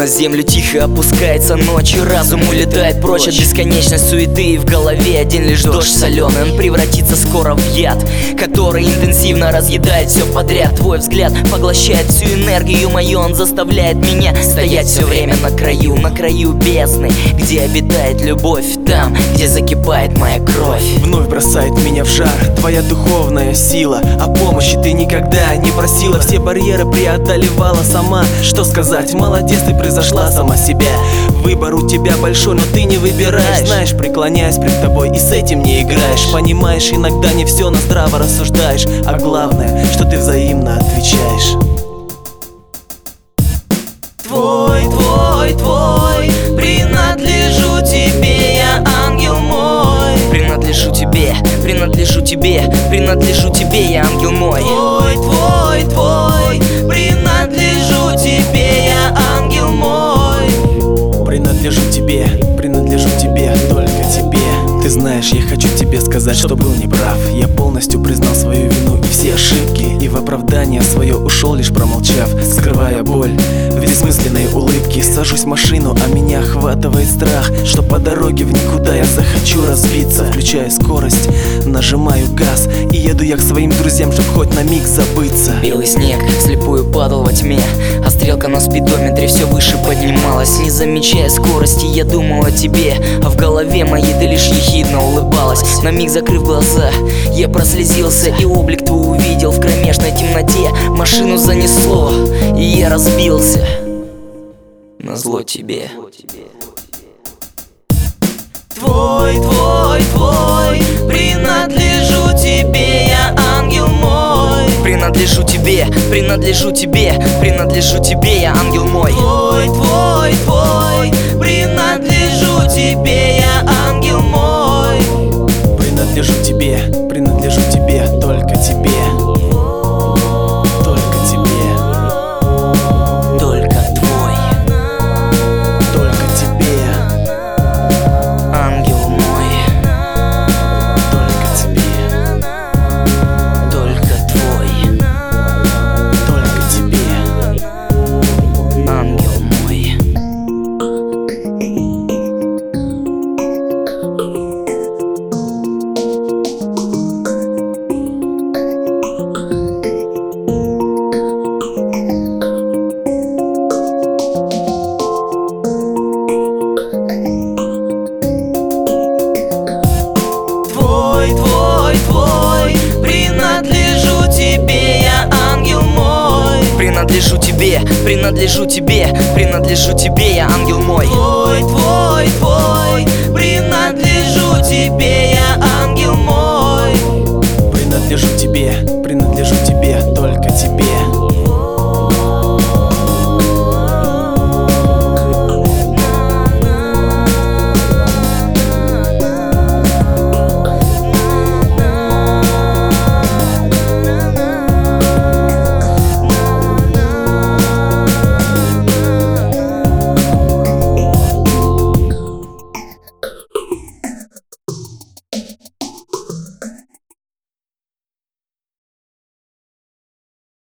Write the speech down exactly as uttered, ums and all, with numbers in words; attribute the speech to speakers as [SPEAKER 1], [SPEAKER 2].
[SPEAKER 1] На землю тихо опускается ночь, и разум улетает прочь от бесконечной суеты. И в голове один лишь дождь соленый, он превратится скоро в яд, который интенсивно разъедает все подряд. Твой взгляд поглощает всю энергию мою, он заставляет меня стоять все время на краю, на краю бездны, где обитает любовь, там, где закипает моя кровь.
[SPEAKER 2] Вновь бросает меня в жар твоя духовная сила, о помощи ты никогда не просила, все барьеры преодолевала сама. Что сказать, молодец, ты превзошла сама себя. Выбор у тебя большой, но ты не выбираешь. Знаешь, преклоняюсь пред тобой и с этим не играешь. Понимаешь, иногда не все, но здраво рассуждаешь. А главное, что ты взаимно отвечаешь.
[SPEAKER 1] Твой, твой, твой, принадлежу тебе, я ангел мой. Принадлежу тебе, принадлежу тебе, принадлежу тебе, я ангел мой. Твой, твой, твой, принадлежу тебе, я ангел мой.
[SPEAKER 2] Принадлежу тебе, принадлежу тебе, только тебе. Ты знаешь, я хочу тебе сказать, что был неправ. Я полностью признал свою вину и все ошибки, и в оправдание свое ушел, лишь промолчав, скрывая боль в бессмысленной улыбке. Сажусь в машину, а меня охватывает страх, что по дороге в никуда я захочу разбиться. Включаю скорость, нажимаю газ и еду я к своим друзьям, чтоб хоть на миг забыться.
[SPEAKER 1] Белый снег вслепую падал во тьме, а стрелка на спидометре все выше поднималась. Не замечая скорости, я думал о тебе, а в голове моей ты лишь ехидно улыбалась. На миг закрыв глаза, я прослезился и облик твой увидел. В кромешной темноте машину занесло, и я разбился назло тебе. Твой, твой, твой, принадлежу тебе, я ангел мой. Принадлежу тебе, принадлежу тебе, принадлежу тебе, я ангел мой. Твой, твой, твой, принадлежу тебе, я ангел мой.
[SPEAKER 2] Принадлежу тебе, принадлежу тебе, только тебе. Только тебе.
[SPEAKER 1] Только твой.
[SPEAKER 2] Только тебе.
[SPEAKER 1] Ангел мой.
[SPEAKER 2] Только тебе.
[SPEAKER 1] Только твой.
[SPEAKER 2] Только тебе.
[SPEAKER 1] Ангел мой. Твой, твой, твой, принадлежу тебе, я ангел мой. Принадлежу тебе, принадлежу тебе, принадлежу тебе, я ангел мой. Твой, твой, твой, принадлежу тебе, я ангел мой.
[SPEAKER 2] Принадлежу тебе, принадлежу тебе, только тебе.